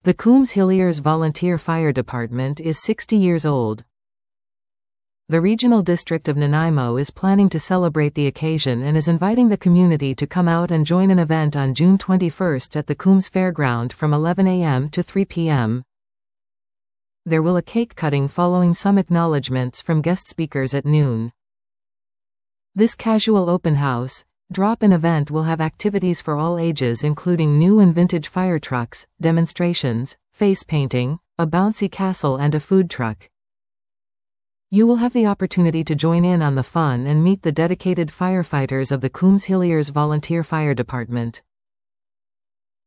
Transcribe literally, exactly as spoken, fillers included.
The Coombs Hilliers Volunteer Fire Department is sixty years old. The Regional District of Nanaimo is planning to celebrate the occasion and is inviting the community to come out and join an event on June twenty-first at the Coombs Fairground from eleven a m to three p m There will a cake cutting following some acknowledgements from guest speakers at noon. This casual open house, drop-in event will have activities for all ages including new and vintage fire trucks, demonstrations, face painting, a bouncy castle and a food truck. You will have the opportunity to join in on the fun and meet the dedicated firefighters of the Coombs Hilliers Volunteer Fire Department.